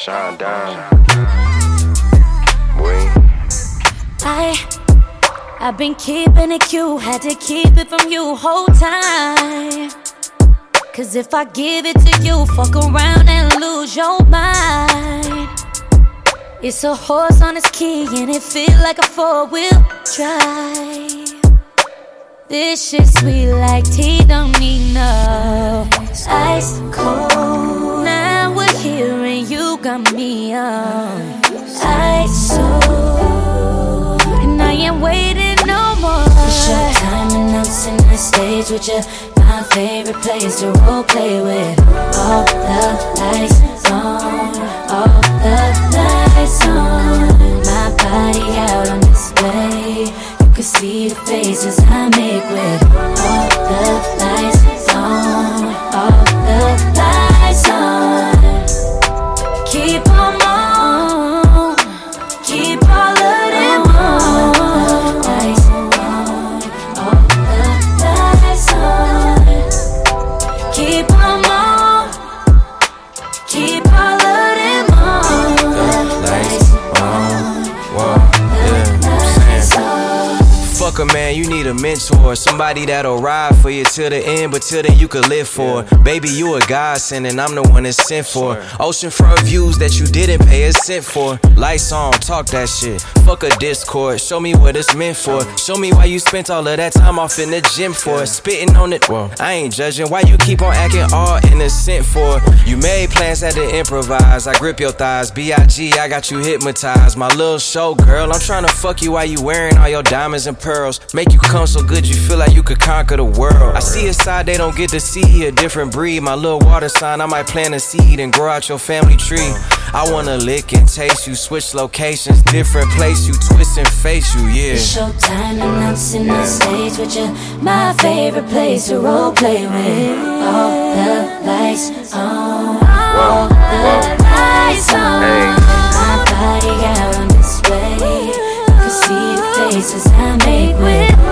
Shine down. Boy. I've been keeping it cute, had to keep it from you whole time. Cause if I give it to you, fuck around and lose your mind. It's a horse on its key and it feel like a four-wheel drive. This shit sweet like tea, don't need no ice cold. Now we're here and you got me on ice so. And I ain't waiting no more. It's your time announcing the stage with you. My favorite place to role play with. All the lights on, all the lights on. My body out on display. You can see the faces I make with all the lights on, all the lights on. Keep them on, keep all of them on. Lights on, all the lights on. Keep them on, keep all of them on. The lights on. Whoa, yeah, I'm saying. Fuck a man, you need a mentor. Somebody that'll ride for you till the end, but till then you could live for. Baby, you a godsend and I'm the one that's sent for. Oceanfront views that you didn't pay a cent for. Lights on, talk that shit. Fuck a Discord, show me what it's meant for. Show me why you spent all of that time off in the gym for. Spitting on it, well, I ain't judging. Why you keep on acting all innocent for? You made plans, had to improvise. I grip your thighs, B.I.G., I got you hypnotized. My little show girl, I'm trying to fuck you while you wearing all your diamonds and pearls. Make you come so good you feel like you could conquer the world. I see a side they don't get to see, a different breed. My little water sign, I might plant a seed and grow out your family tree. I wanna lick and taste you, switch locations, different place you, twist and face you, yeah. It's showtime announcing the stage with you. My favorite place to role play with. All the lights on, all the lights on. My body out on display. You can see the faces I make with